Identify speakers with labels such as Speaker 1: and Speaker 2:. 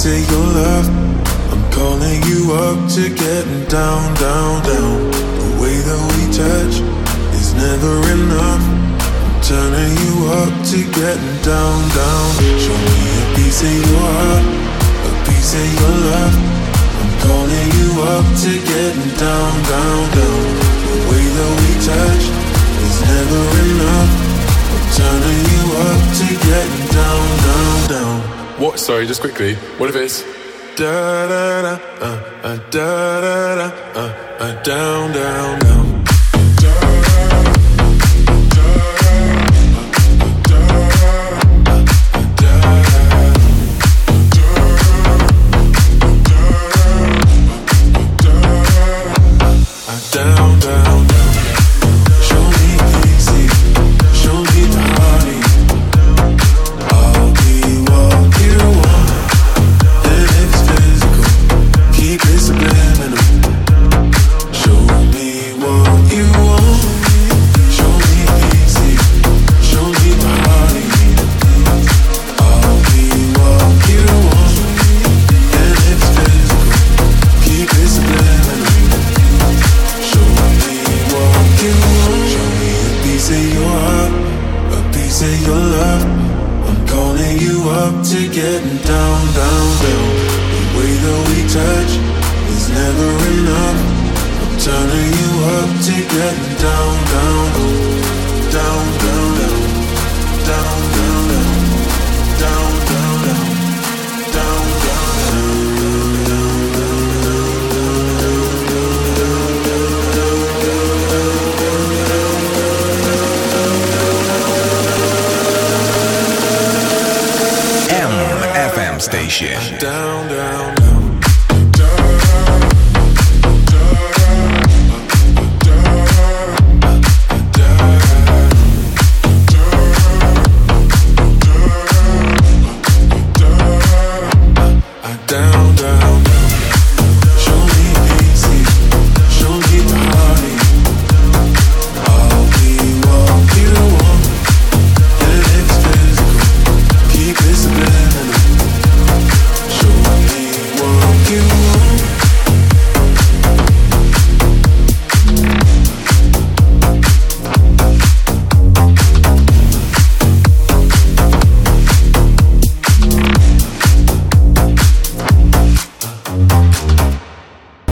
Speaker 1: of your love. I'm calling you up to getting down, down, down. The way that we touch is never enough. I'm turning you up to getting down, down. Show me a piece of your heart, a piece of your love. I'm calling you up to getting down, down, down. The way that we touch is never enough. I'm turning you up to getting down, down, down.
Speaker 2: What? Sorry, just quickly. What if it's
Speaker 1: da da da da da da down, down, down. Down, down, down. Show me easy, show me body. I'll be what you want, and it's physical. Keep it subliminal. Show me what you want. Show me easy, show me body. I'll be what you want, and it's physical. Keep it subliminal. Show me what you want. Show me a piece of your heart, a piece of your love. I'm calling you up to getting down, down, down. The way that we touch is never enough. I'm turning you up to getting down, down, down, down, down, down, down, down, down, down, down, down,
Speaker 3: FM station.
Speaker 1: down, down, down.